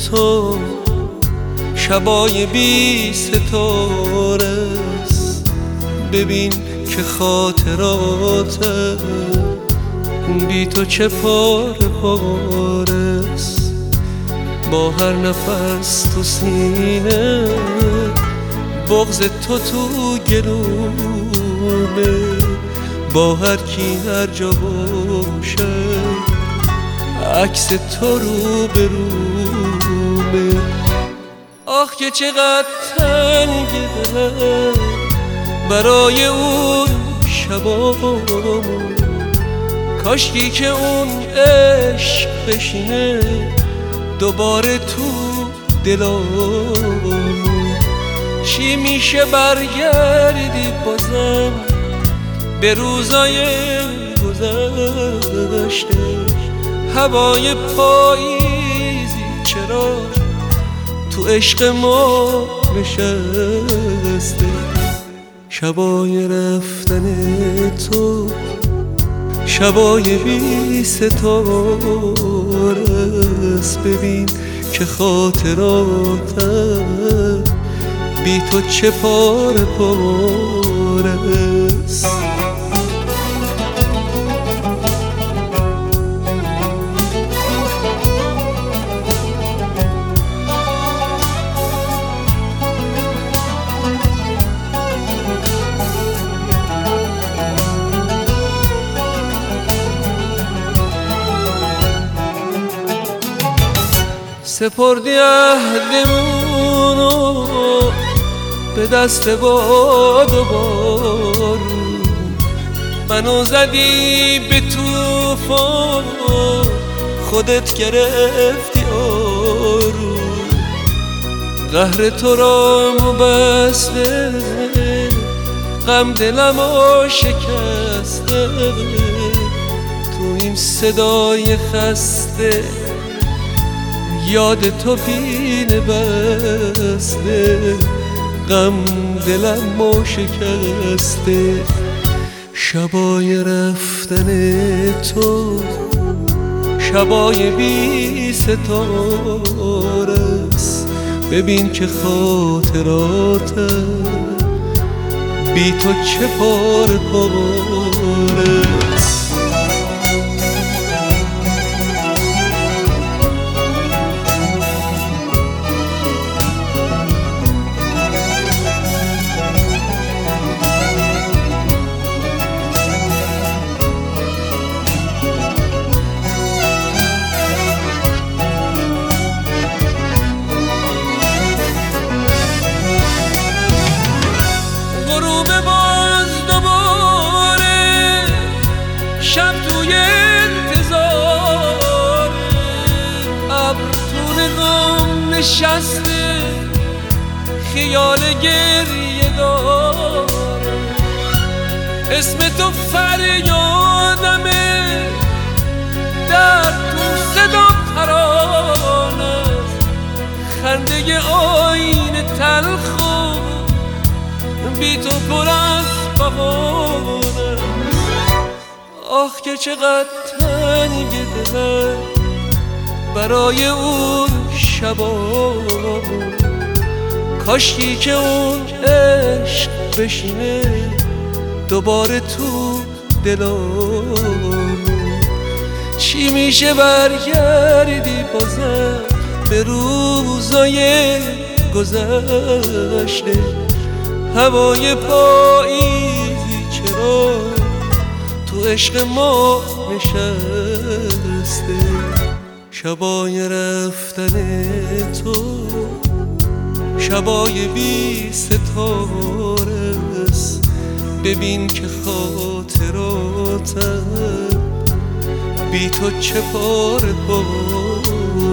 تو شبای بی ستاره است. ببین که خاطرات بی تو چه پاره پاره است. با هر نفس تو سینه بغض تو گلومه. با هر کی هر جا باشه عکس تو رو به رومه. آخ که چقدر تنگه دلم برای اون شبامون. کاشکی که اون عشق بشینه دوباره تو دلامون. چی میشه برگردی بازم به روزای گذشته؟ هوای پاییزی چرا تو عشق ما نشسته؟ شبای رفتن تو شبای بی ستاره است. ببین که خاطراتم بی تو چه پاره پاره است. سپردی عهدمونو به دست باد و بارون. منو زدی به طوفان خودت گرفتی آروم. قهر تو را بسته غم دلمو شکسته. تو این صدای خسته یاد تو پینه بسته. غم دلمو شکسته. شبای رفتن تو شبای بی ستاره است. ببین که خاطراتم بی تو چه پاره پاره است. شب توی انتظار ابرتون غم نشسته خیال گریه داره. اسم تو فریادمه در تو صدا ترانه. خنده آینه تلخ و بی تو پر از بهانه. آخ که چقدر تنگه دلم برای اون شبامون. کاشکی که اون عشق بشینه دوباره تو دلامون. چی میشه برگردی بازم به روزای گذشته؟ هوای پاییزی چرا تو عشق ما نشسته؟ شبای رفتن تو شبای بی ستاره است. ببین که خاطراتم بی تو چه پاره پاره